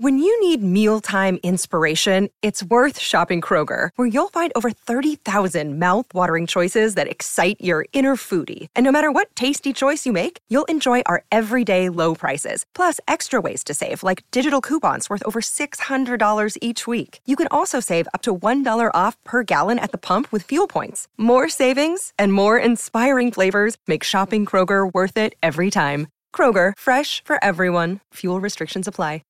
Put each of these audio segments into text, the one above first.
When you need mealtime inspiration, it's worth shopping Kroger, where you'll find over 30,000 mouth-watering choices that excite your inner foodie. And no matter what tasty choice you make, you'll enjoy our everyday low prices, plus extra ways to save, like digital coupons worth over $600 each week. You can also save up to $1 off per gallon at the pump with fuel points. More savings and more inspiring flavors make shopping Kroger worth it every time. Kroger, fresh for everyone. Fuel restrictions apply.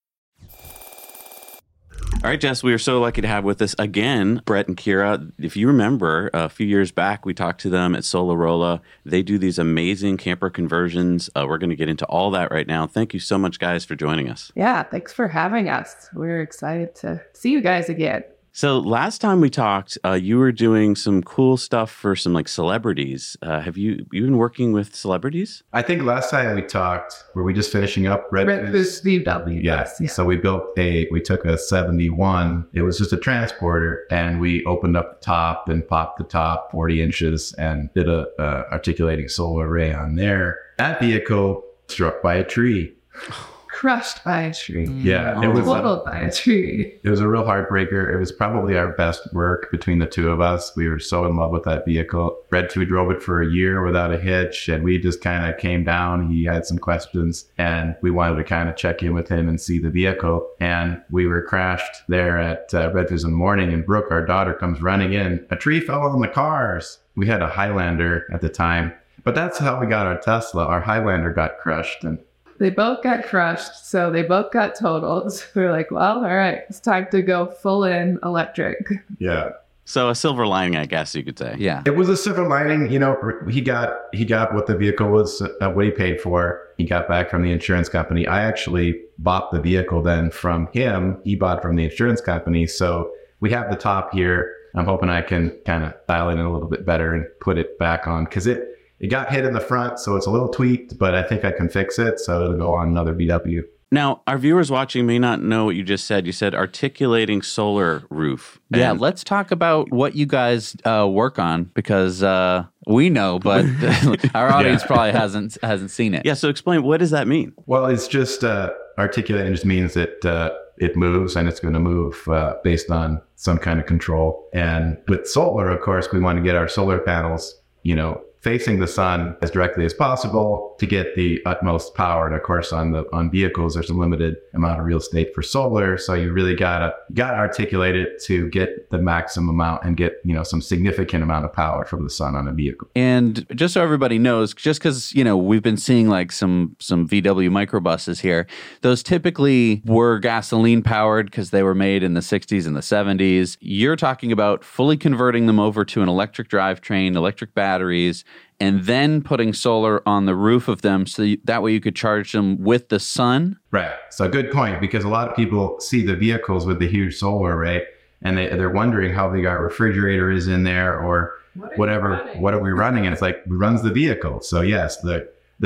All right, Jess, we are so lucky to have with us again Brett and Kira. If you remember, a few years back, we talked to them at Solarola. They do these amazing camper conversions. We're going to get into all that right now. Thank you so much, guys, for joining us. Yeah, thanks for having us. We're excited to see you guys again. So last time we talked, you were doing some cool stuff for some like celebrities. Have you been working with celebrities? I think last time we talked, were we just finishing up Redfoo's VW? Yes. Yeah. So we took a 71. It was just a transporter, and we opened up the top and popped the top 40 inches and did a articulating solar array on there. That vehicle struck by a tree. Crushed by a tree. Yeah, it was totaled by a tree. It was a real heartbreaker. It was probably our best work between the two of us. We were so in love with that vehicle. Red2 drove it for a year without a hitch, and we just kind of came down. He had some questions, and we wanted to kind of check in with him and see the vehicle. And we were crashed there at Red2's in the morning, and Brooke, our daughter, comes running in. A tree fell on the cars. We had a Highlander at the time, but that's how we got our Tesla. Our Highlander got crushed, and they both got crushed, so they both got totaled. So we were like, well, all right, it's time to go full in electric. Yeah. So a silver lining, I guess you could say. Yeah. It was a silver lining. You know, he got what the vehicle was, what he paid for. He got back from the insurance company. I actually bought the vehicle then from him. He bought from the insurance company. So we have the top here. I'm hoping I can kind of dial it in a little bit better and put it back on, because it got hit in the front, so it's a little tweaked, but I think I can fix it, so it'll go on another VW. Now, our viewers watching may not know what you just said. You said articulating solar roof. Yeah, let's talk about what you guys work on, because we know, but our audience probably hasn't seen it. Yeah, so explain, what does that mean? Well, it's just articulating just means that it moves, and it's going to move based on some kind of control. And with solar, of course, we want to get our solar panels, facing the sun as directly as possible to get the utmost power. And of course, on vehicles, there's a limited amount of real estate for solar. So you really gotta articulate it to get the maximum amount and get, some significant amount of power from the sun on a vehicle. And just so everybody knows, just because, we've been seeing like some VW microbuses here, those typically were gasoline powered because they were made in the 60s and the 70s. You're talking about fully converting them over to an electric drivetrain, electric batteries, and then putting solar on the roof of them so that way you could charge them with the sun? Right. So good point, because a lot of people see the vehicles with the huge solar array, and they're wondering how big our refrigerator is in there or whatever. What are we running? And it's like, runs the vehicle. So yes, the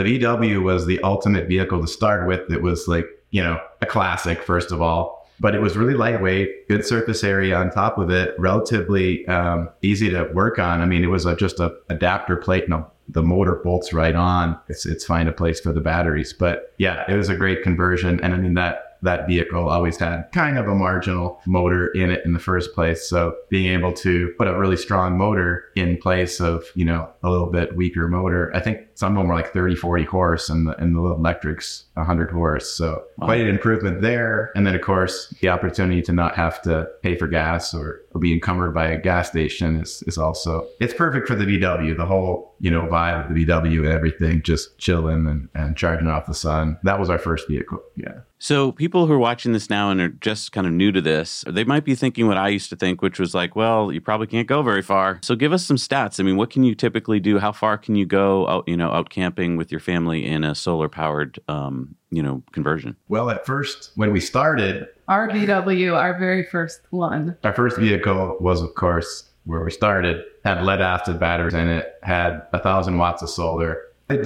VW was the ultimate vehicle to start with. It was like, a classic, first of all. But it was really lightweight, good surface area on top of it, relatively easy to work on. I mean, it was just a adapter plate, and the motor bolts right on. It's find a place for the batteries. But yeah, it was a great conversion. And I mean, that vehicle always had kind of a marginal motor in it in the first place. So being able to put a really strong motor in place of, a little bit weaker motor, I think some of them were like 30, 40 horse, and the little electrics 100 horse. So quite an improvement there. And then of course, the opportunity to not have to pay for gas or be encumbered by a gas station is also, it's perfect for the VW, the whole, vibe of the VW and everything, just chilling and charging off the sun. That was our first vehicle. Yeah. So people who are watching this now and are just kind of new to this, they might be thinking what I used to think, which was like, well, you probably can't go very far. So give us some stats. I mean, what can you typically do? How far can you go out camping with your family in a solar powered, conversion? Well, at first, when we started, our VW, our very first one. Our first vehicle was, of course, where we started, had lead acid batteries in it, had 1,000 watts of solar. It did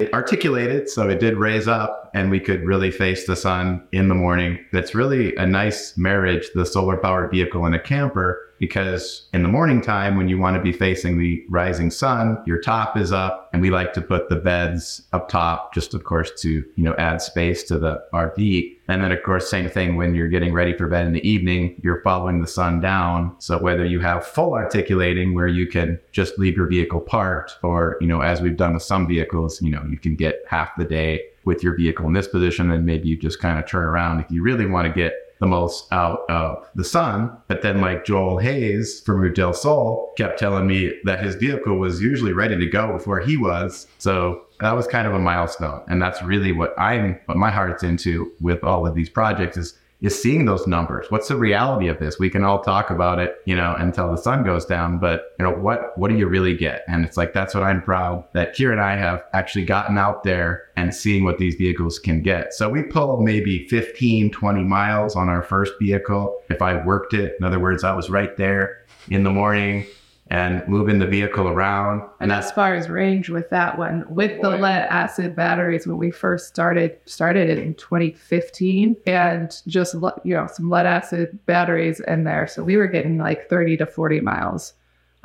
it articulated, so it did raise up and we could really face the sun in the morning. That's really a nice marriage, the solar powered vehicle and a camper, because in the morning time, when you want to be facing the rising sun, your top is up, and we like to put the beds up top, just of course to, add space to the RV. And then of course, same thing when you're getting ready for bed in the evening, you're following the sun down. So whether you have full articulating where you can just leave your vehicle parked, or, as we've done with some vehicles, you can get half the day with your vehicle in this position, and maybe you just kind of turn around if you really want to get the most out of the sun. But then like Joel Hayes from Route del Sol kept telling me that his vehicle was usually ready to go before he was. So that was kind of a milestone. And that's really what my heart's into with all of these projects is seeing those numbers. What's the reality of this? We can all talk about it, until the sun goes down, but what do you really get? And it's like, that's what I'm proud that Kira and I have actually gotten out there and seeing what these vehicles can get. So we pull maybe 15, 20 miles on our first vehicle. If I worked it, in other words, I was right there in the morning and moving the vehicle around. And as far as range with that one, with the lead acid batteries, when we first started it in 2015, and just, some lead acid batteries in there. So we were getting like 30 to 40 miles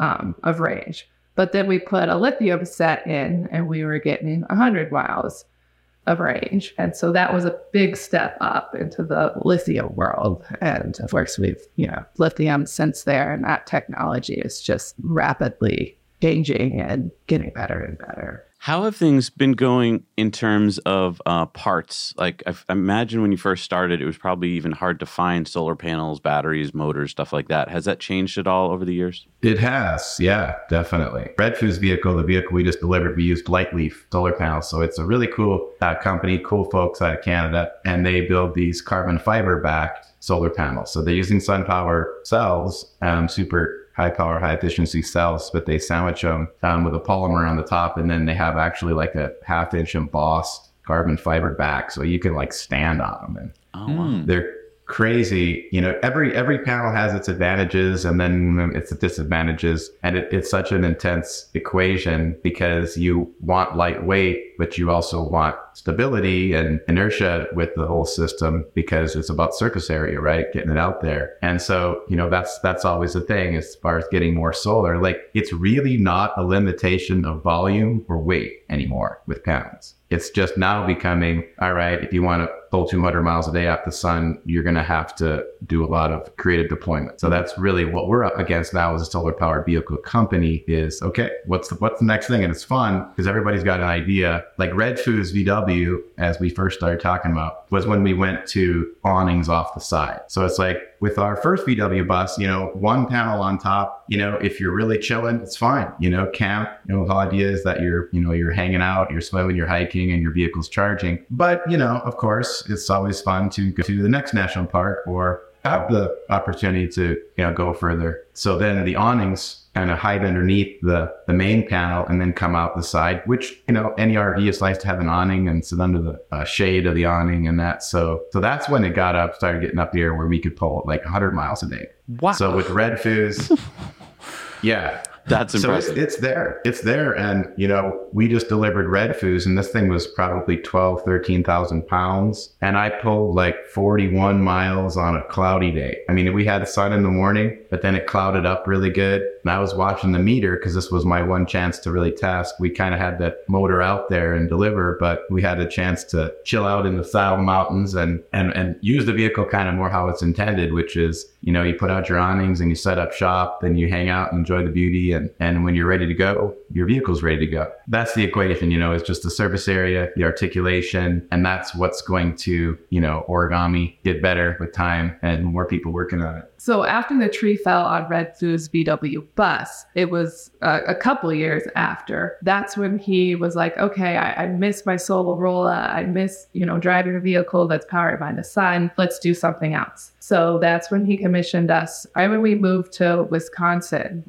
of range. But then we put a lithium set in and we were getting 100 miles of range. And so that was a big step up into the lithium world. And of course, we've, lithium since there, and that technology is just rapidly changing and getting better and better. How have things been going in terms of parts? Like, I imagine when you first started, it was probably even hard to find solar panels, batteries, motors, stuff like that. Has that changed at all over the years? It has. Yeah, definitely. Redfoo's vehicle, the vehicle we just delivered, we used Lightleaf solar panels. So it's a really cool company, cool folks out of Canada, and they build these carbon fiber backed solar panels. So they're using SunPower cells, super high power, high efficiency cells, but they sandwich them with a polymer on the top. And then they have actually like a 1/2 inch embossed carbon fiber back. So you can like stand on them. And they're crazy. Every panel has its advantages and then its disadvantages. And it's such an intense equation because you want lightweight, but you also want stability and inertia with the whole system because it's about surface area, right? Getting it out there. And so, that's always the thing as far as getting more solar. Like, it's really not a limitation of volume or weight anymore with panels. It's just now becoming, all right, if you want to pull 200 miles a day off the sun, you're going to have to do a lot of creative deployment. So that's really what we're up against now as a solar powered vehicle company is, okay, what's the next thing? And it's fun because everybody's got an idea. Like Redfoo's VW, as we first started talking about, was when we went to awnings off the side. So it's like with our first VW bus, one panel on top, if you're really chilling, it's fine. Camp, the whole idea is that you're hanging out, you're swimming, you're hiking, and your vehicle's charging. But, of course, it's always fun to go to the next national park or have the opportunity to, go further. So then the awnings kind of hide underneath the main panel and then come out the side, which, any RV is nice to have an awning and sit under the shade of the awning and that. So that's when it started getting up here where we could pull like 100 miles a day. Wow. So with Redfoo's, yeah. That's impressive. So it's there. And, we just delivered Redfoo's and this thing was probably 13,000 pounds. And I pulled like 41 miles on a cloudy day. I mean, we had the sun in the morning, but then it clouded up really good. And I was watching the meter because this was my one chance to really test. We kind of had that motor out there and deliver, but we had a chance to chill out in the Saddle Mountains and use the vehicle kind of more how it's intended, which is, you put out your awnings and you set up shop, then you hang out and enjoy the beauty. And when you're ready to go, your vehicle's ready to go. That's the equation, it's just the surface area, the articulation, and that's what's going to, origami get better with time and more people working on it. So after the tree fell on Redfoo's VW bus, it was a couple years after. That's when he was like, okay, I miss my Solarola. I miss, driving a vehicle that's powered by the sun. Let's do something else. So that's when he commissioned us. Right when we moved to Wisconsin,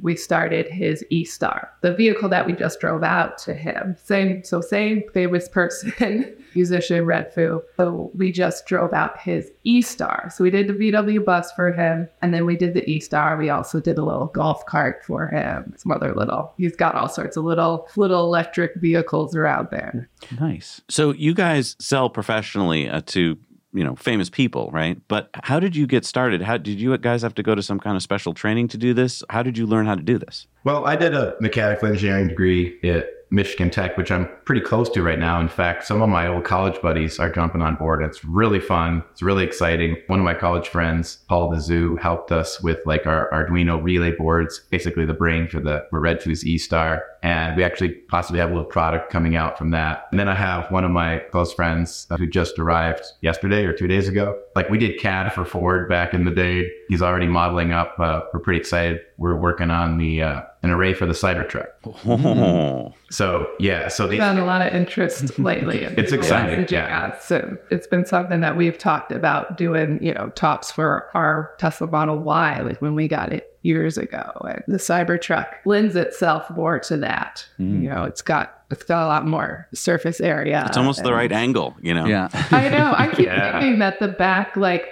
we started his E-Star, the vehicle that we just drove out to him. Same famous person, musician Red Foo. So we just drove out his E-Star. So we did the VW bus for him, and then we did the E-Star. We also did a little golf cart for him. Some other he's got all sorts of little electric vehicles around there. Nice. So you guys sell professionally to famous people, right? But how did you get started? How did you guys have to go to some kind of special training to do this? How did you learn how to do this? Well, I did a mechanical engineering degree at Michigan Tech, which I'm pretty close to right now. In fact, some of my old college buddies are jumping on board. It's really fun. It's really exciting. One of my college friends, Paul DeZoo, helped us with like our Arduino relay boards, basically the brain for Red Foo's E-Star. And we actually possibly have a little product coming out from that. And then I have one of my close friends who just arrived yesterday or 2 days ago. Like we did CAD for Ford back in the day. He's already modeling up. We're pretty excited. We're working on an array for the Cybertruck. Oh. So yeah, so we've had a lot of interest lately. It's exciting. Yeah. So it's been something that we've talked about doing, tops for our Tesla Model Y, like when we got it years ago. And the Cybertruck lends itself more to that. It's got a lot more surface area. It's almost the right angle, Yeah. I know. I keep thinking that the back,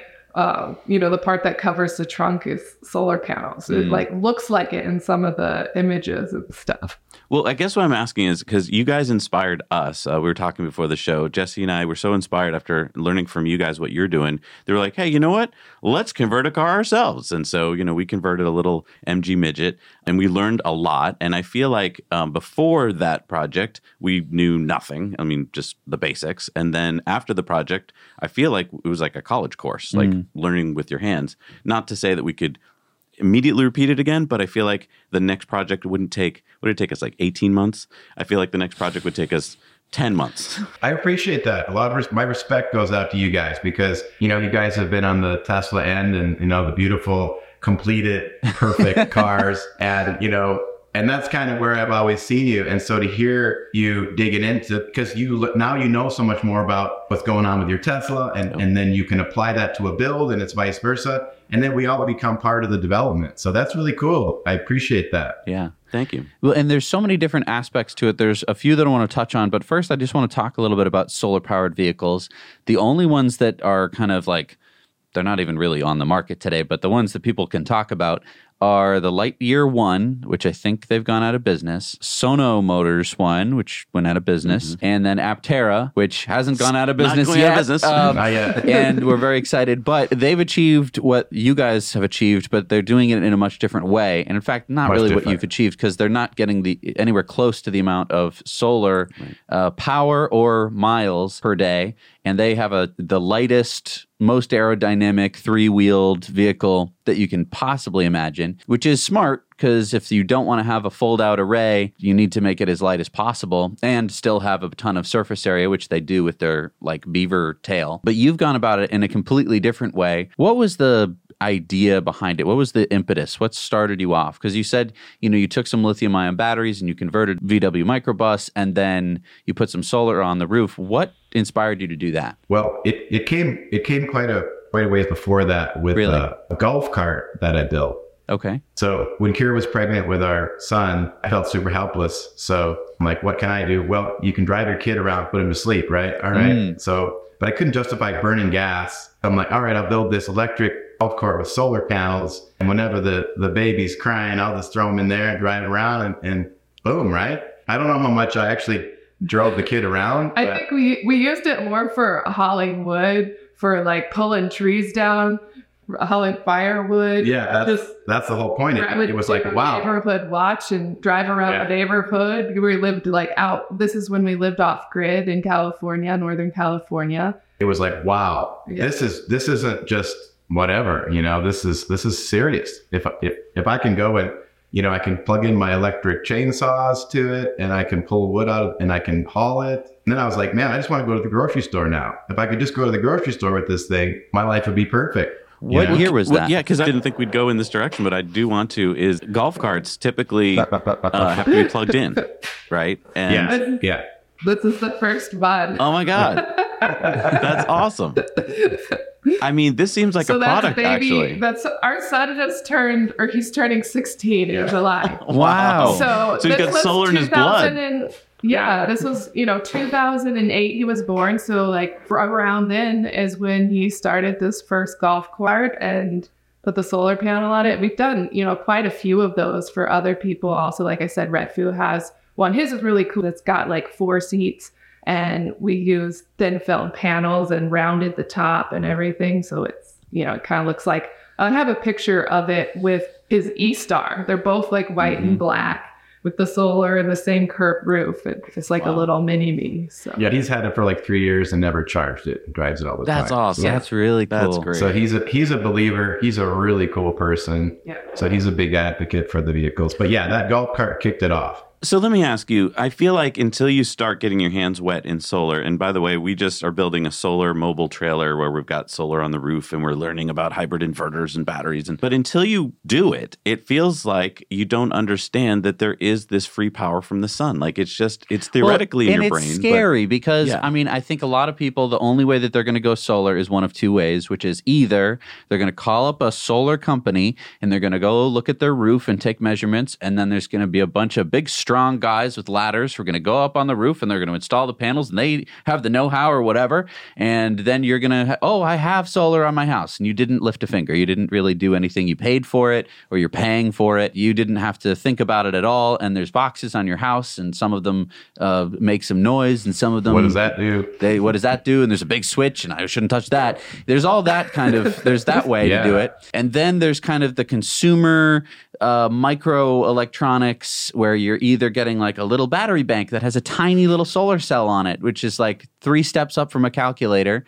the part that covers the trunk is solar panels. It looks like it in some of the images and stuff. Well, I guess what I'm asking is because you guys inspired us. We were talking before the show. Jesse and I were so inspired after learning from you guys what you're doing. They were like, hey, you know what? Let's convert a car ourselves. And so, we converted a little MG Midget and we learned a lot. And I feel like before that project, we knew nothing. I mean, just the basics. And then after the project, I feel like it was like a college course, like learning with your hands. Not to say that we could immediately repeat it again, but I feel like the next project would it take us like 18 months? I feel like the next project would take us 10 months. I appreciate that. A lot of my respect goes out to you guys because, you guys have been on the Tesla end and, the beautiful, completed, perfect cars. And, and that's kind of where I've always seen you. And so to hear you digging into, because now you know so much more about what's going on with your Tesla and then you can apply that to a build and it's vice versa. And then we all become part of the development. So that's really cool. I appreciate that. Yeah. Thank you. Well, and there's so many different aspects to it. There's a few that I want to touch on, but first I just want to talk a little bit about solar-powered vehicles. The only ones that are kind of like, they're not even really on the market today, but the ones that people can talk about are the Lightyear one, which I think they've gone out of business, Sono Motors one, which went out of business, and then Aptera, which hasn't gone out of business yet. Not yet. And we're very excited, but they've achieved what you guys have achieved, but they're doing it in a much different way. And in fact, not really what you've achieved because they're not getting anywhere close to the amount of solar power or miles per day. And they have the lightest, most aerodynamic, three-wheeled vehicle that you can possibly imagine, which is smart because if you don't want to have a fold-out array, you need to make it as light as possible and still have a ton of surface area, which they do with their beaver tail. But you've gone about it in a completely different way. What was the idea behind it? What was the impetus? What started you off? Because you said, you took some lithium-ion batteries and you converted VW microbus and then you put some solar on the roof. What inspired you to do that? Well, it came quite a ways before that with a golf cart that I built. Okay. So when Kira was pregnant with our son, I felt super helpless. So I'm like, what can I do? Well, you can drive your kid around, put him to sleep, right? All right. But I couldn't justify burning gas. I'm like, all right, I'll build this electric golf cart with solar panels. And whenever the baby's crying, I'll just throw him in there and drive it around and boom, right? I don't know how much I actually drove the kid around. I think we used it more for hauling wood, for pulling trees down, hauling firewood. Yeah, that's the whole point. It was like, wow. Neighborhood watch and drive around the neighborhood. We lived out. This is when we lived off grid in California, Northern California. It was like, wow, this isn't just whatever, this is serious. If I can go and, I can plug in my electric chainsaws to it and I can pull wood out and I can haul it. And then I was like, man, I just want to go to the grocery store now. If I could just go to the grocery store with this thing, my life would be perfect. What year was that? Yeah, because I didn't think we'd go in this direction, but I do want to. Is golf carts typically have to be plugged in, right? And yeah. This is the first one. Oh my God. That's awesome. I mean, this seems like a product, actually. That's our son he's turning 16 in July. Wow. So he's got solar in his blood. Yeah, this was, 2008 he was born. So like around then is when he started this first golf cart and put the solar panel on it. We've done, quite a few of those for other people. Also, like I said, Redfu has one. His is really cool. It's got like 4 seats and we use thin film panels and rounded the top and everything. So it's, it kind of looks like, I have a picture of it with his E-Star. They're both like white and black with the solar and the same curved roof. It's like a little mini-me. So. Yeah, he's had it for like 3 years and never charged it. Drives it all the time. That's awesome. Yeah. That's really cool. That's great. So he's a believer. He's a really cool person. Yeah. So he's a big advocate for the vehicles. But yeah, that golf cart kicked it off. So let me ask you, I feel like until you start getting your hands wet in solar, and by the way, we just are building a solar mobile trailer where we've got solar on the roof and we're learning about hybrid inverters and batteries. But until you do it, it feels like you don't understand that there is this free power from the sun. Like it's theoretically in your brain. And it's scary because, yeah. I mean, I think a lot of people, the only way that they're going to go solar is one of 2 ways, which is either they're going to call up a solar company and they're going to go look at their roof and take measurements, and then there's going to be a bunch of big strong guys with ladders who are going to go up on the roof and they're going to install the panels and they have the know-how or whatever. And then you're going to, I have solar on my house, and you didn't lift a finger. You didn't really do anything. You paid for it or you're paying for it. You didn't have to think about it at all. And there's boxes on your house and some of them make some noise and some of them. What does that do? What does that do? And there's a big switch and I shouldn't touch that. There's all that kind of, there's that way to do it. And then there's kind of the consumer microelectronics where you're either getting like a little battery bank that has a tiny little solar cell on it, which is like 3 steps up from a calculator,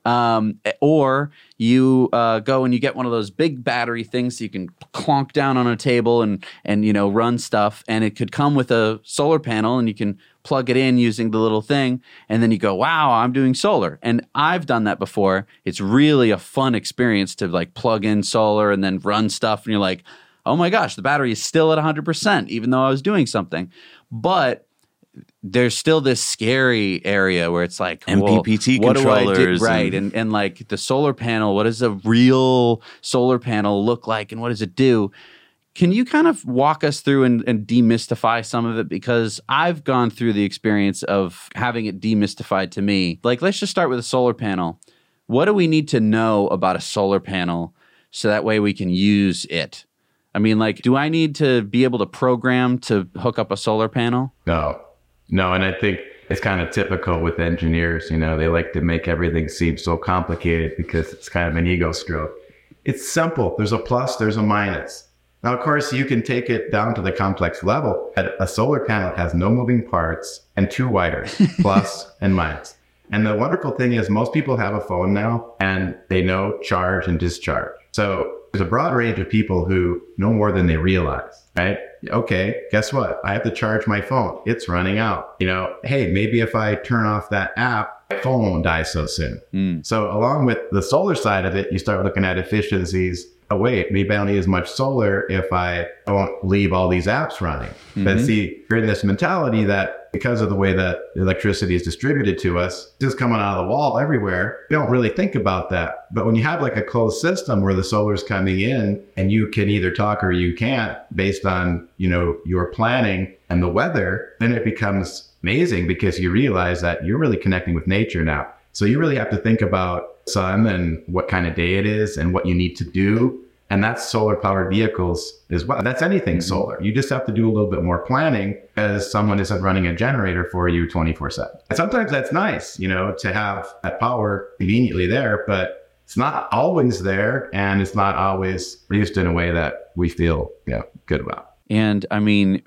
or you go and you get one of those big battery things so you can clonk down on a table and run stuff, and it could come with a solar panel and you can plug it in using the little thing, and then you go, wow, I'm doing solar. And I've done that before. It's really a fun experience to like plug in solar and then run stuff, and you're like, oh my gosh, the battery is still at 100%, even though I was doing something. But there's still this scary area where it's like, MPPT what controllers. do I do? Right. And like the solar panel, what does a real solar panel look like and what does it do? Can you kind of walk us through and demystify some of it? Because I've gone through the experience of having it demystified to me. Like, let's just start with a solar panel. What do we need to know about a solar panel so that way we can use it? I mean, like, do I need to be able to program to hook up a solar panel? No. And I think it's kind of typical with engineers. They like to make everything seem so complicated because it's kind of an ego stroke. It's simple. There's a plus, there's a minus. Now, of course, you can take it down to the complex level. A solar panel has no moving parts and 2 wires, plus and minus. And the wonderful thing is most people have a phone now and they know charge and discharge. So there's a broad range of people who know more than they realize, right? Okay, guess what? I have to charge my phone. It's running out. Hey, maybe if I turn off that app, my phone won't die so soon. So along with the solar side of it, you start looking at efficiencies. Oh, wait, maybe I don't need as much solar if I don't leave all these apps running. But see, you're in this mentality that because of the way that electricity is distributed to us, just coming out of the wall everywhere, you don't really think about that. But when you have like a closed system where the solar's coming in and you can either talk or you can't based on, your planning and the weather, then it becomes amazing because you realize that you're really connecting with nature now. So you really have to think about sun and what kind of day it is and what you need to do. And that's solar powered vehicles as well. That's anything solar. You just have to do a little bit more planning as someone isn't running a generator for you 24/7. And sometimes that's nice, to have that power conveniently there, but it's not always there. And it's not always used in a way that we feel good about. And I mean,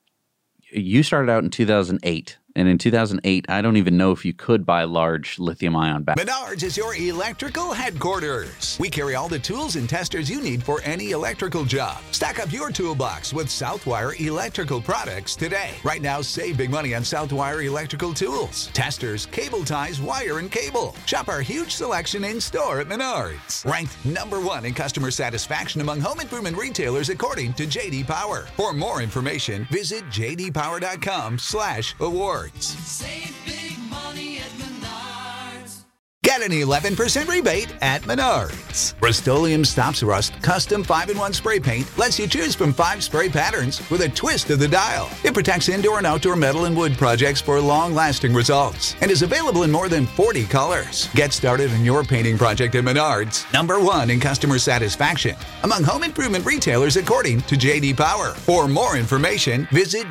you started out in 2008. And in 2008, I don't even know if you could buy large lithium-ion batteries. Menards is your electrical headquarters. We carry all the tools and testers you need for any electrical job. Stack up your toolbox with Southwire electrical products today. Right now, save big money on Southwire electrical tools, testers, cable ties, wire, and cable. Shop our huge selection in store at Menards. Ranked #1 in customer satisfaction among home improvement retailers according to J.D. Power. For more information, visit jdpower.com/awards. Save big money at Menards. Get an 11% rebate at Menards. Rust-Oleum Stops Rust Custom 5-in-1 Spray Paint lets you choose from 5 spray patterns with a twist of the dial. It protects indoor and outdoor metal and wood projects for long-lasting results and is available in more than 40 colors. Get started on your painting project at Menards, #1 in customer satisfaction among home improvement retailers according to J.D. Power. For more information, visit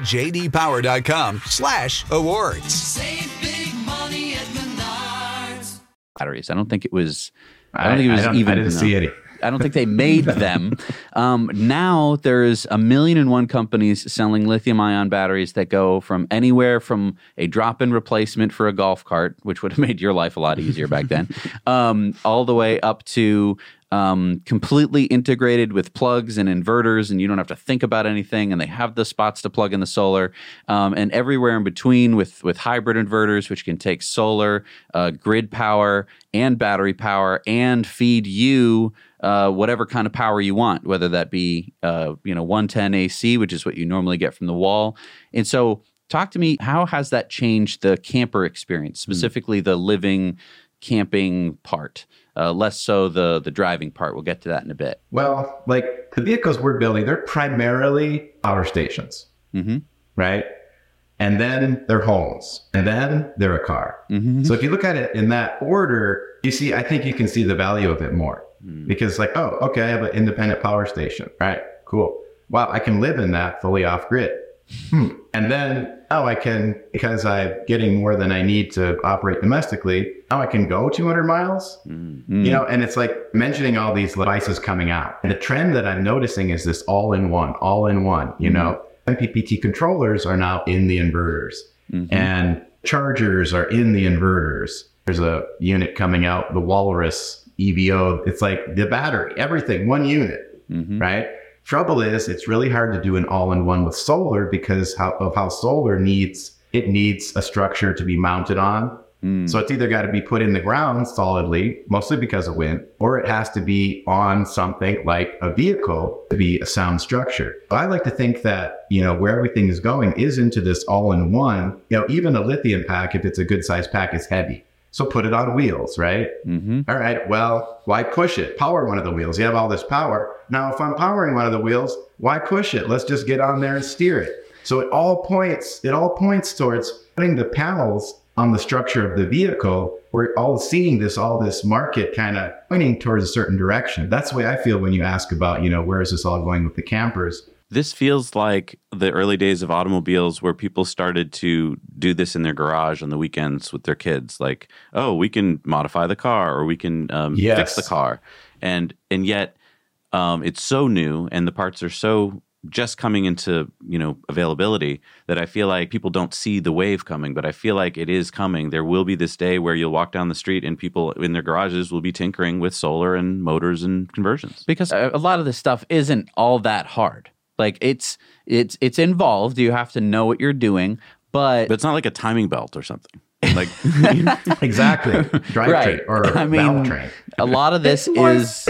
jdpower.com/awards. Save big money at Menards. Batteries. I don't think it was. I didn't see any. I don't think they made them. Now there's 1,000,001 companies selling lithium-ion batteries that go from anywhere from a drop-in replacement for a golf cart, which would have made your life a lot easier back then, all the way up to completely integrated with plugs and inverters, and you don't have to think about anything, and they have the spots to plug in the solar, and everywhere in between with hybrid inverters, which can take solar, grid power, and battery power, and feed you whatever kind of power you want, whether that be 110 AC, which is what you normally get from the wall. And so talk to me, how has that changed the camper experience, specifically the living, camping part? Less so the driving part. We'll get to that in a bit. Well, like the vehicles we're building, they're primarily power stations, right? And then they're homes, and then they're a car. So if you look at it in that order, I think you can see the value of it more. Because like, oh, okay, I have an independent power station. Right, cool. Wow, I can live in that fully off grid. And then, I can, because I'm getting more than I need to operate domestically, I can go 200 miles, and it's like mentioning all these devices coming out. And the trend that I'm noticing is this all-in-one, MPPT controllers are now in the inverters, and chargers are in the inverters. There's a unit coming out, the Walrus EVO. It's like the battery, everything, one unit, right? Trouble is, it's really hard to do an all-in-one with solar because of how solar needs a structure to be mounted on. So it's either got to be put in the ground solidly, mostly because of wind, or it has to be on something like a vehicle to be a sound structure. But I like to think that, where everything is going is into this all-in-one. Even a lithium pack, if it's a good size pack, is heavy. So put it on wheels, right? All right, well, why push it? Power one of the wheels. You have all this power. Now, if I'm powering one of the wheels, why push it? Let's just get on there and steer it. So it all points towards putting the panels on the structure of the vehicle. We're all seeing all this market kind of pointing towards a certain direction. That's the way I feel when you ask about, where is this all going with the campers? This feels like the early days of automobiles where people started to do this in their garage on the weekends with their kids. Like, oh, we can modify the car, or we can fix the car. And yet it's so new, and the parts are so just coming into, availability, that I feel like people don't see the wave coming, but I feel like it is coming. There will be this day where you'll walk down the street and people in their garages will be tinkering with solar and motors and conversions. Because a lot of this stuff isn't all that hard. Like it's involved. You have to know what you're doing, but it's not like a timing belt or something. Like exactly, drivetrain or valve train. A lot of this is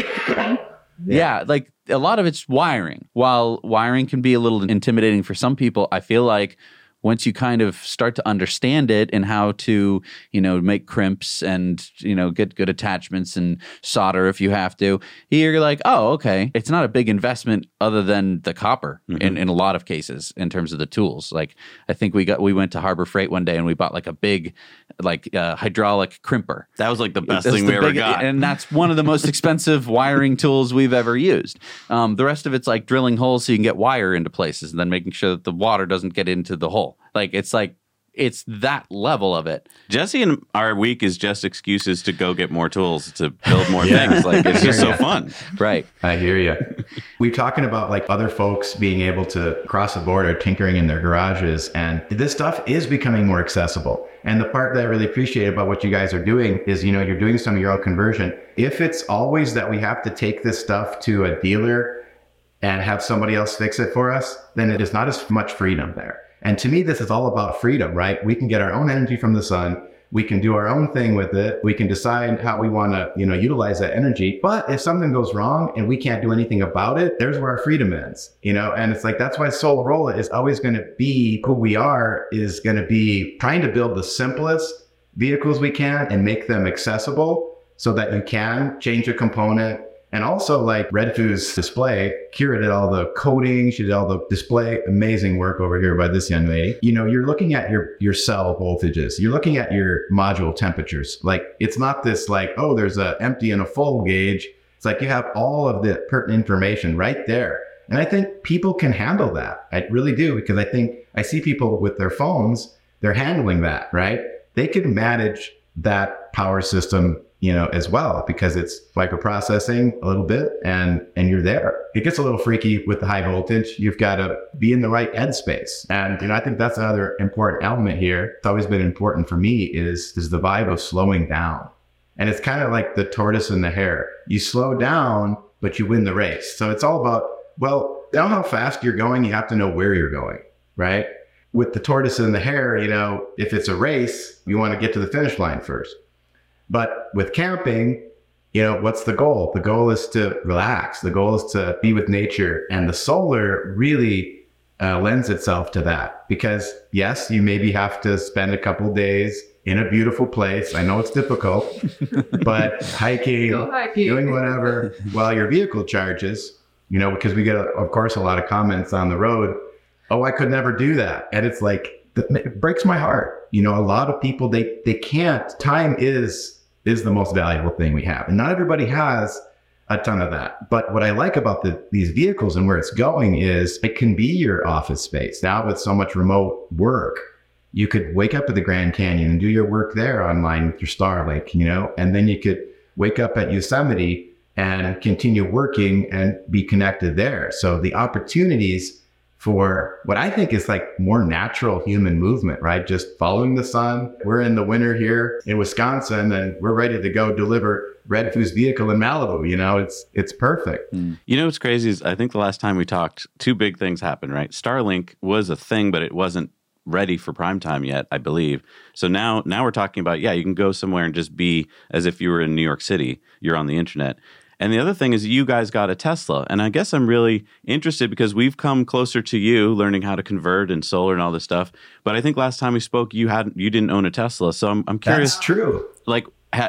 like a lot of it's wiring. While wiring can be a little intimidating for some people, I feel like once you kind of start to understand it and how to, make crimps and, get good attachments and solder if you have to, you're like, oh, okay. It's not a big investment other than the copper in a lot of cases in terms of the tools. Like I think we went to Harbor Freight one day and we bought like a big hydraulic crimper. That was like the best thing we ever got. And that's one of the most expensive wiring tools we've ever used. The rest of it's like drilling holes so you can get wire into places and then making sure that the water doesn't get into the hole. It's that level of it. Jesse and our week is just excuses to go get more tools to build more things. Like it's just so fun. Right. I hear you. We're talking about like other folks being able to cross the border, tinkering in their garages, and this stuff is becoming more accessible. And the part that I really appreciate about what you guys are doing is, you're doing some of your own conversion. If it's always that we have to take this stuff to a dealer and have somebody else fix it for us, then it is not as much freedom there. And to me, this is all about freedom, right? We can get our own energy from the sun. We can do our own thing with it. We can decide how we want to, utilize that energy. But if something goes wrong and we can't do anything about it, there's where our freedom ends, and it's like, that's why Solarola is always going to be who we are, is going to be trying to build the simplest vehicles we can and make them accessible so that you can change a component. And also, like Redfoo's display, Kira did all the coding, she did all the display, amazing work over here by this young lady. You know, you're looking at your cell voltages, you're looking at your module temperatures. Like, it's not this like, oh, there's a empty and a full gauge. It's like you have all of the pertinent information right there. And I think people can handle that. I really do, because I think I see people with their phones, they're handling that, right? They can manage that power system, you know, as well, because it's microprocessing a little bit and you're there. It gets a little freaky with the high voltage. You've got to be in the right headspace. And, you know, I think that's another important element here. It's always been important for me is the vibe of slowing down. And it's kind of like the tortoise and the hare. You slow down, but you win the race. So it's all about, well, know how fast you're going, you have to know where you're going, right? With the tortoise and the hare, you know, if it's a race, you want to get to the finish line first. But with camping, you know, what's the goal? The goal is to relax. The goal is to be with nature. And the solar really lends itself to that, because yes, you maybe have to spend a couple of days in a beautiful place. I know it's difficult, but hiking, doing whatever while your vehicle charges, you know, because we get, of course, a lot of comments on the road. Oh, I could never do that. And it's like, it breaks my heart. You know, a lot of people, they can't. Time is the most valuable thing we have. And not everybody has a ton of that. But what I like about these vehicles and where it's going is it can be your office space. Now with so much remote work, you could wake up at the Grand Canyon and do your work there online with your Starlink, you know, and then you could wake up at Yosemite and continue working and be connected there. So the opportunities for what I think is like more natural human movement, right? Just following the sun. We're in the winter here in Wisconsin and we're ready to go deliver Redfoo's vehicle in Malibu. You know, it's perfect. You know what's crazy is I think the last time we talked, two big things happened, right? Starlink was a thing, but it wasn't ready for prime time yet, I believe. So now we're talking about, yeah, you can go somewhere and just be as if you were in New York City. You're on the internet. And the other thing is you guys got a Tesla. And I guess I'm really interested because we've come closer to you learning how to convert and solar and all this stuff. But I think last time we spoke, you didn't own a Tesla. So I'm curious. That's true. Like,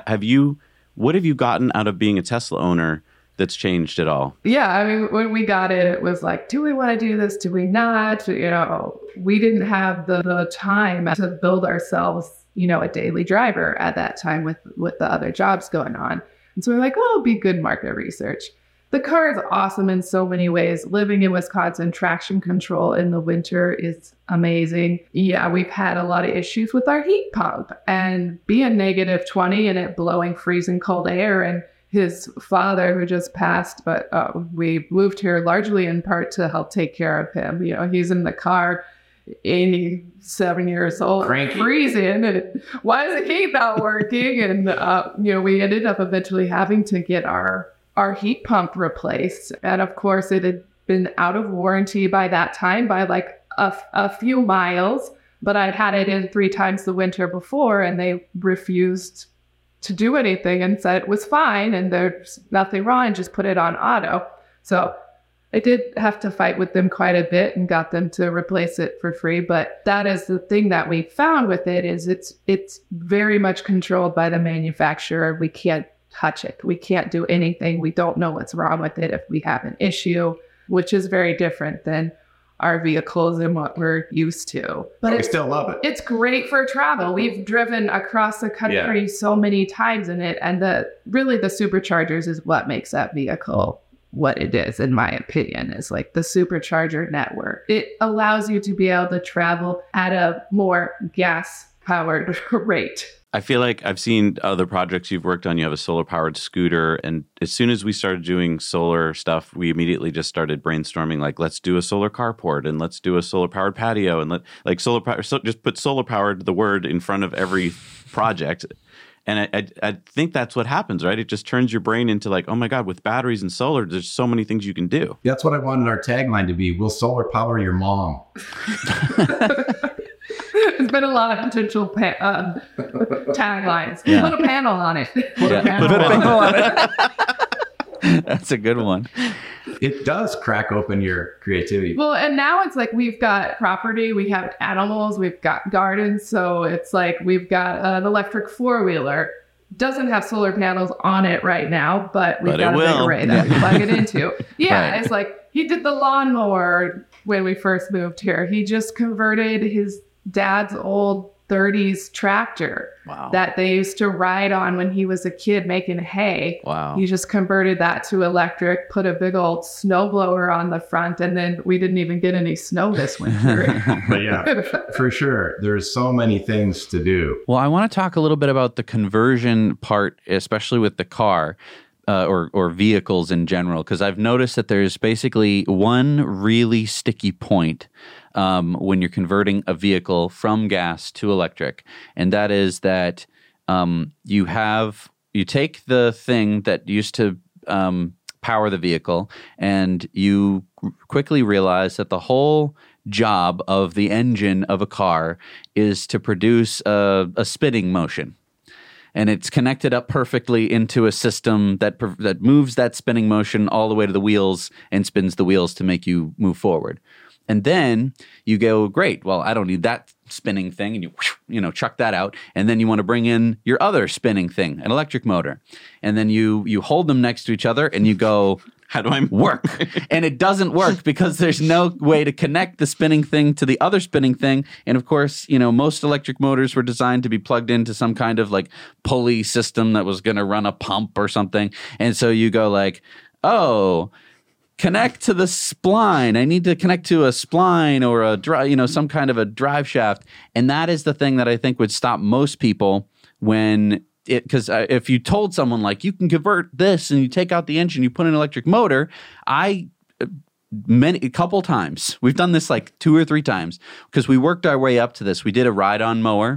what have you gotten out of being a Tesla owner that's changed at all? Yeah, I mean, when we got it was like, do we want to do this? Do we not? You know, we didn't have the time to build ourselves, you know, a daily driver at that time with the other jobs going on. And so we're like, oh, it'll be good market research. The car is awesome in so many ways. Living in Wisconsin, traction control in the winter is amazing. Yeah, we've had a lot of issues with our heat pump and being -20 and it blowing freezing cold air. And his father, who just passed, but we moved here largely in part to help take care of him. You know, he's in the car, 87 years old, cranky, freezing, and why is the heat not working? And you know, we ended up eventually having to get our heat pump replaced, and of course it had been out of warranty by that time by like a few miles, but I'd had it in 3 times the winter before and they refused to do anything and said it was fine and there's nothing wrong and just put it on auto. So I did have to fight with them quite a bit and got them to replace it for free. But that is the thing that we found with it is it's very much controlled by the manufacturer. We can't touch it. We can't do anything. We don't know what's wrong with it if we have an issue, which is very different than our vehicles and what we're used to. But we still love it. It's great for travel. We've driven across the country so many times in it. And the superchargers is what makes that vehicle what it is, in my opinion, is like the supercharger network. It allows you to be able to travel at a more gas-powered rate. I feel like I've seen other projects you've worked on. You have a solar-powered scooter. And as soon as we started doing solar stuff, we immediately just started brainstorming, like, let's do a solar carport and let's do a solar-powered patio. And just put solar-powered, the word, in front of every project. And I think that's what happens, right? It just turns your brain into like, oh my God, with batteries and solar, there's so many things you can do. That's what I wanted our tagline to be. We'll solar power your mom. There's been a lot of potential taglines. Yeah. Put a panel on it. Put a panel on it. That's a good one. It does crack open your creativity. Well, and now it's like we've got property, we have animals, we've got gardens. So it's like we've got an electric four-wheeler. Doesn't have solar panels on it right now, but we've got a big array that we plug it into. Yeah, Right. It's like he did the lawnmower when we first moved here. He just converted his dad's old 30s tractor that they used to ride on when he was a kid making hay. Wow. He just converted that to electric, put a big old snowblower on the front, and then we didn't even get any snow this winter. But yeah, for sure. There's so many things to do. Well, I want to talk a little bit about the conversion part, especially with the car. Or vehicles in general, because I've noticed that there's basically one really sticky point when you're converting a vehicle from gas to electric, and that is that you take the thing that used to power the vehicle, and you quickly realize that the whole job of the engine of a car is to produce a spinning motion. And it's connected up perfectly into a system that moves that spinning motion all the way to the wheels and spins the wheels to make you move forward. And then you go, great, well, I don't need that spinning thing. And you chuck that out. And then you want to bring in your other spinning thing, an electric motor. And then you hold them next to each other and you go, How do I work? And it doesn't work because there's no way to connect the spinning thing to the other spinning thing. And of course, most electric motors were designed to be plugged into some kind of like pulley system that was going to run a pump or something. And so you go like, oh, connect to the spline. I need to connect to a spline or some kind of a drive shaft. And that is the thing that I think would stop most people because if you told someone like you can convert this and you take out the engine, you put in an electric motor, a couple times we've done this like 2 or 3 times because we worked our way up to this. We did a ride-on mower,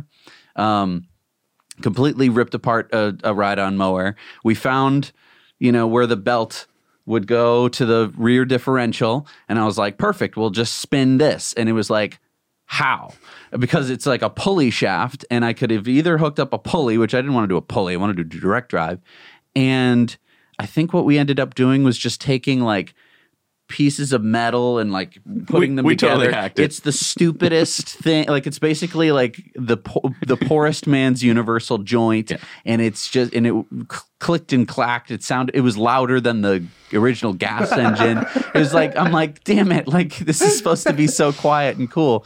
completely ripped apart a ride-on mower. We found, where the belt would go to the rear differential, and I was like, perfect, we'll just spin this, and it was like, how? Because it's like a pulley shaft, and I could have either hooked up a pulley, which I didn't want to do a pulley, I wanted to do direct drive. And I think what we ended up doing was just taking like pieces of metal and like putting them together. Totally hacked it. It's the stupidest thing. Like it's basically like the poorest man's universal joint, and it's just it clicked and clacked. It was louder than the original gas engine. It was like I'm like, damn it! Like this is supposed to be so quiet and cool.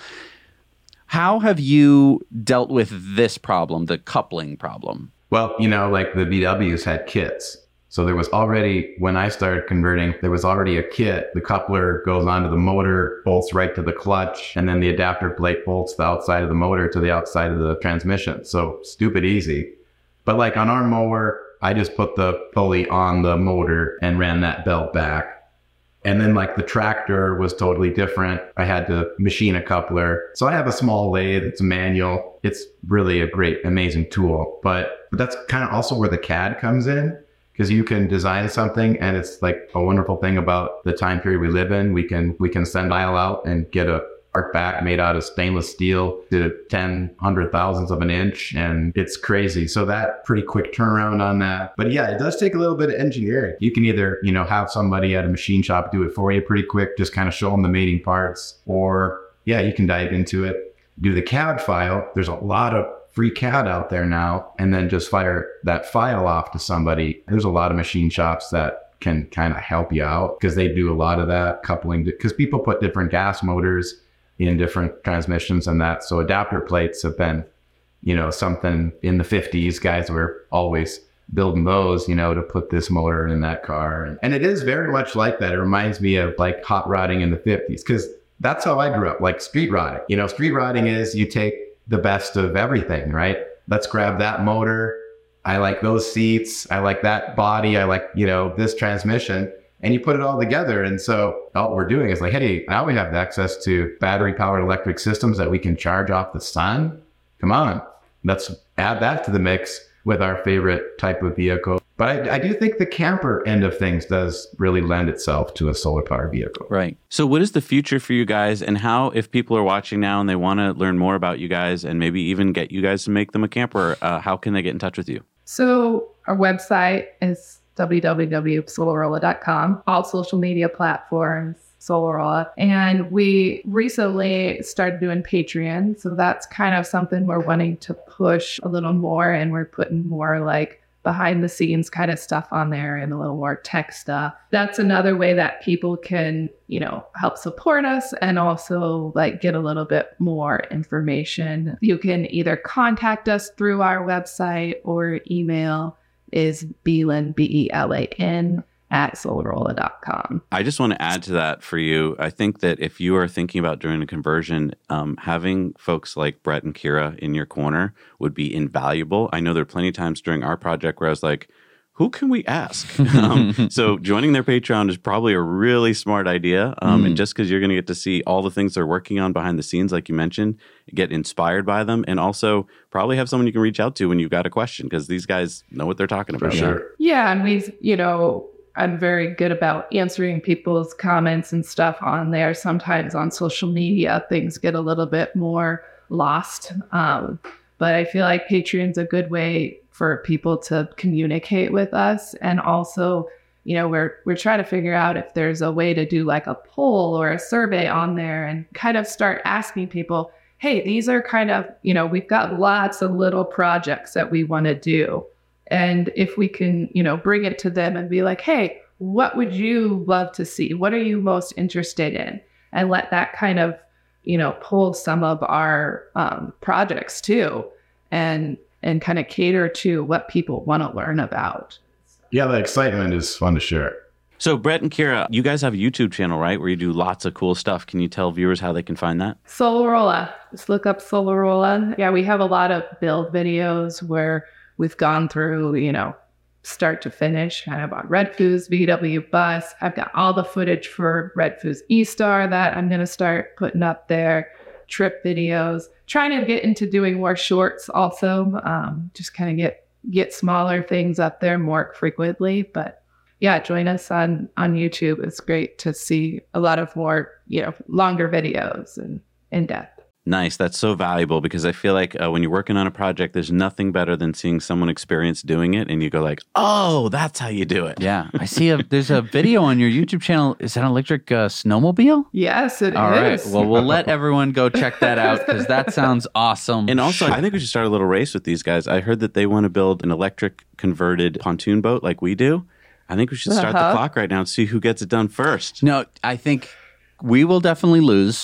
How have you dealt with this problem, the coupling problem? Well, like the VWs had kits. So there was already, when I started converting, there was already a kit. The coupler goes onto the motor, bolts right to the clutch, and then the adapter plate bolts the outside of the motor to the outside of the transmission. So stupid easy. But like on our mower, I just put the pulley on the motor and ran that belt back. And then like the tractor was totally different. I had to machine a coupler. So I have a small lathe. It's a manual. It's really a great, amazing tool. But that's kind of also where the CAD comes in, because you can design something, and it's like a wonderful thing about the time period we live in. We can send file out and get a part back made out of stainless steel to 100,000ths of an inch, and it's crazy. So that pretty quick turnaround on that. But yeah, it does take a little bit of engineering. You can either, have somebody at a machine shop do it for you pretty quick, just kind of show them the mating parts, or yeah, you can dive into it, do the CAD file. There's a lot of free CAD out there now, and then just fire that file off to somebody. There's a lot of machine shops that can kind of help you out because they do a lot of that coupling, because people put different gas motors in different transmissions and that. So adapter plates have been, something in the 50s. Guys were always building those, to put this motor in that car. And it is very much like that. It reminds me of like hot rodding in the 50s, because that's how I grew up, like street rodding. Street rodding is you take the best of everything, right? Let's grab that motor. I like those seats. I like that body. I like, this transmission. And you put it all together. And so all we're doing is like, hey, now we have access to battery powered electric systems that we can charge off the sun. Come on, let's add that to the mix with our favorite type of vehicle. But I do think the camper end of things does really lend itself to a solar powered vehicle. Right. So what is the future for you guys, and how, if people are watching now and they want to learn more about you guys and maybe even get you guys to make them a camper, how can they get in touch with you? So our website is www.solarola.com, all social media platforms, Solarola. And we recently started doing Patreon. So that's kind of something we're wanting to push a little more. And we're putting more like behind the scenes kind of stuff on there and a little more tech stuff. That's another way that people can, help support us and also like get a little bit more information. You can either contact us through our website or email is Belan, Belan, at solarola.com. I just want to add to that for you. I think that if you are thinking about doing a conversion, having folks like Brett and Kira in your corner would be invaluable. I know there are plenty of times during our project where I was like, who can we ask? So joining their Patreon is probably a really smart idea. And just because you're going to get to see all the things they're working on behind the scenes, like you mentioned, get inspired by them, and also probably have someone you can reach out to when you've got a question, because these guys know what they're talking about. For sure. Yeah, and we, I'm very good about answering people's comments and stuff on there. Sometimes on social media, things get a little bit more lost. But I feel like Patreon's a good way for people to communicate with us. And also, we're trying to figure out if there's a way to do like a poll or a survey on there and kind of start asking people, hey, these are kind of, we've got lots of little projects that we want to do. And if we can, bring it to them and be like, hey, what would you love to see? What are you most interested in? And let that kind of, pull some of our projects too, and kind of cater to what people want to learn about. Yeah, the excitement is fun to share. So Brett and Kira, you guys have a YouTube channel, right, where you do lots of cool stuff. Can you tell viewers how they can find that? Solarola. Just look up Solarola. Yeah, we have a lot of build videos where we've gone through, start to finish, kind of on Red Foos VW bus. I've got all the footage for Red Foos E-Star that I'm going to start putting up there, trip videos, trying to get into doing more shorts also, just kind of get smaller things up there more frequently. But yeah, join us on YouTube. It's great to see a lot of more, longer videos and in-depth. Nice. That's so valuable, because I feel like when you're working on a project, there's nothing better than seeing someone experience doing it and you go like, oh, that's how you do it. Yeah. I see there's a video on your YouTube channel. Is that an electric snowmobile? Yes, it is. All right. Well, we'll let everyone go check that out, because that sounds awesome. And also, I think we should start a little race with these guys. I heard that they want to build an electric converted pontoon boat like we do. I think we should start the clock right now and see who gets it done first. No, I think we will definitely lose,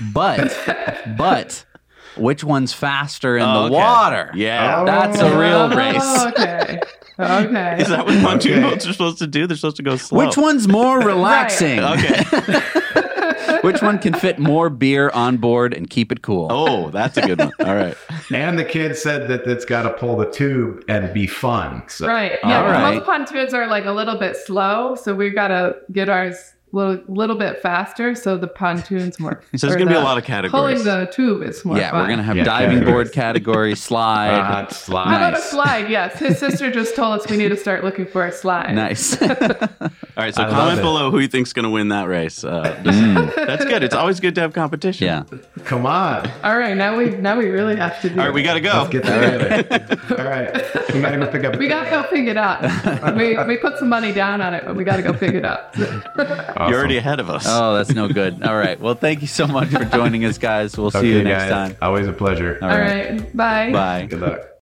but which one's faster in the water? Yeah. That's a real race. Okay. Is that what pontoon boats are supposed to do? They're supposed to go slow. Which one's more relaxing? Okay. Which one can fit more beer on board and keep it cool? Oh, that's a good one. All right. And the kid said that it's got to pull the tube and be fun. So. Right. Yeah. All right. Most pontoons are like a little bit slow, so we've got to get ours little bit faster, so the pontoon's more. So there's going to be a lot of categories. Pulling the tube is more fun. We're going to have diving board category, slide. Slide. How about a slide? Yes. His sister just told us we need to start looking for a slide. Nice. All right, so comment below who you think's going to win that race. That's good. It's always good to have competition. Yeah. Come on. All right, now we really have to do All right, we got to go. Let's get together. All right. We got to go pick up. We got to go pick it up. We put some money down on it, but we got to go pick it up. Awesome. You're already ahead of us. Oh, that's no good. All right. Well, thank you so much for joining us, guys. We'll see you next time. Always a pleasure. All right. Bye. Bye. Good luck.